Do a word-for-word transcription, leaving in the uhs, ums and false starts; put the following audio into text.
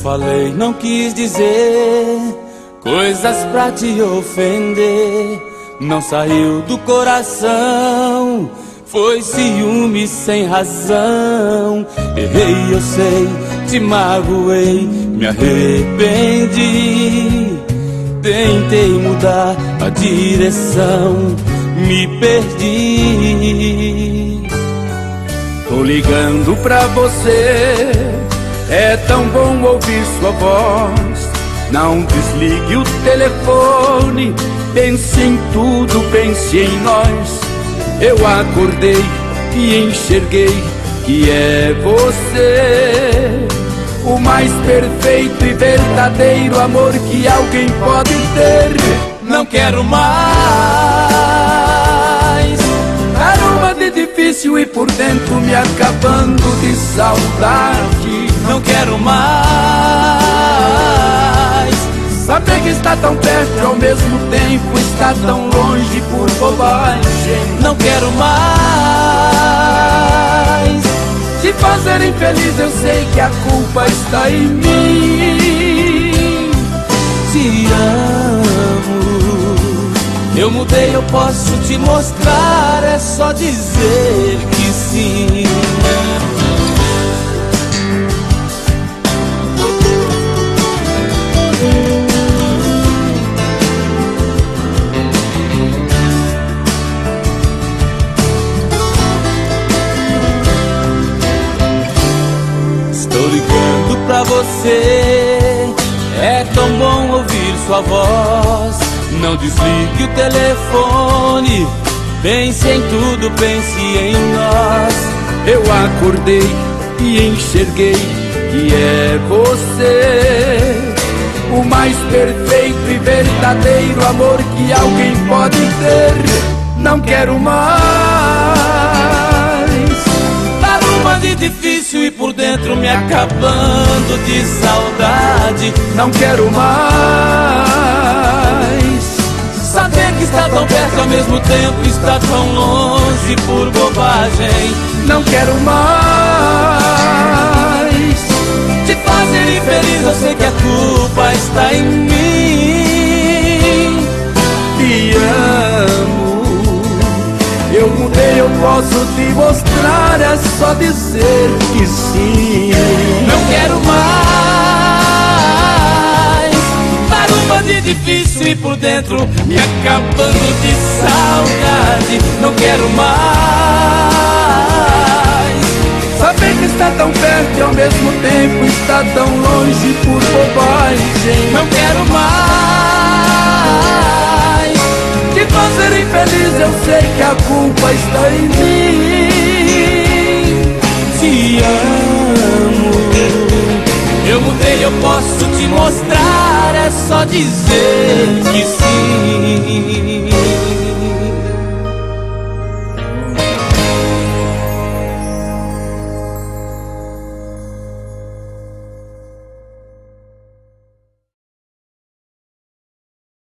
falei, não quis dizer coisas pra te ofender. Não saiu do coração, foi ciúme sem razão. Errei, eu sei, te magoei, me arrependi. Tentei mudar a direção, me perdi. Tô ligando pra você, é tão bom ouvir sua voz. Não desligue o telefone, pense em tudo, pense em nós. Eu acordei e enxerguei que é você, o mais perfeito e verdadeiro amor que alguém pode ter. Não quero mais dar uma de difícil e por dentro me acabando de saudade. Não quero mais saber que está tão perto e ao mesmo tempo está tão longe por bobagem. Não quero mais te fazer infeliz, eu sei que a culpa está em mim. Te amo, eu mudei, eu posso te mostrar, é só dizer que sim. Estou ligando pra você, é tão bom ouvir sua voz. Não desligue o telefone, pense em tudo, pense em nós. Eu acordei e enxerguei que é você, o mais perfeito e verdadeiro amor que alguém pode ter. Não quero mais dar uma de difícil e por dentro me acabando de saudade. Não quero mais saber que está tão perto ao mesmo tempo está tão longe por bobagem. Não quero mais te fazer infeliz, eu sei que a culpa está em mim. Te amo, eu mudei, eu posso te mostrar, é só dizer que sim. Não quero mais dar uma de difícil e por dentro me acabando de saudade. Não quero mais saber que está tão perto e ao mesmo tempo está tão longe por bobagem. Não quero mais te fazer infeliz, eu sei que a culpa está em mim. Te amo, eu mudei, eu posso te mostrar, é só dizer que sim.